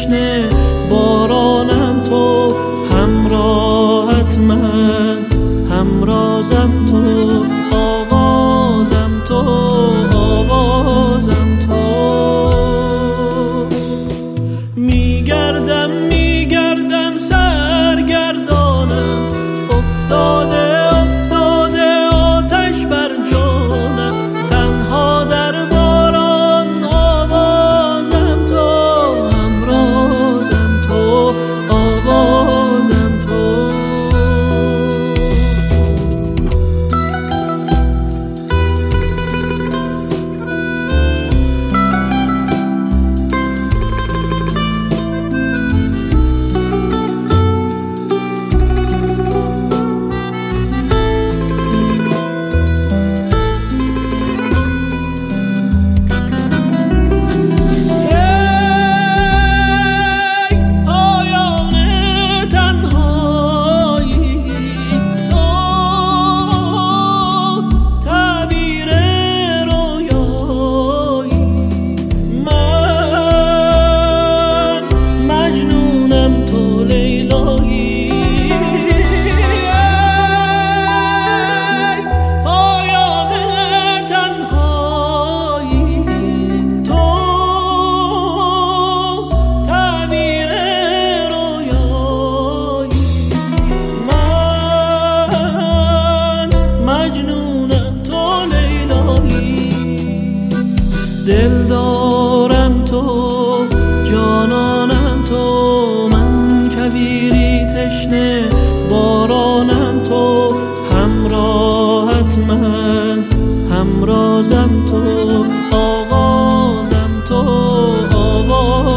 تشنه، بارانم تو، همراهت من، همرازم تو، آوازم تو، آوازم تو. میگردم میگردم سرگردانم، افتاده افتاده آتش بر جانم، تنها در باران آوازم تو، همرازم تو، آوازم تو. دل دارم تو، جانانم تو، من کویری تشنه، بارانم تو، همراهت من، همرازم تو، آوازم تو، آواز